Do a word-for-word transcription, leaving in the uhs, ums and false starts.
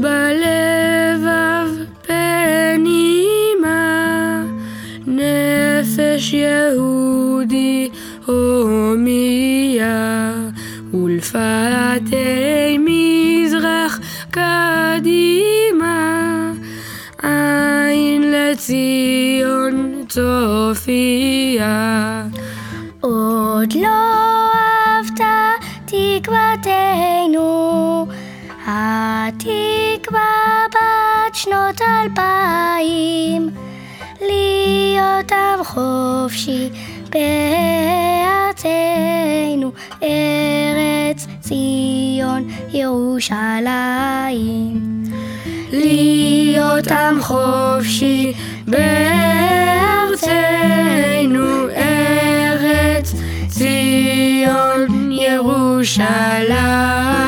בלבב פנימה, נפש יהודי הומיה, ולפתי מזרח קדימה, עין לציון צופיה. עוד לא אהבת תקוותנו, התקווה בת שנות אלפיים, להיות עם חופשי בארצנו, ארץ ציון ירושלים. להיות עם חופשי בארצנו, ארץ ציון ירושלים.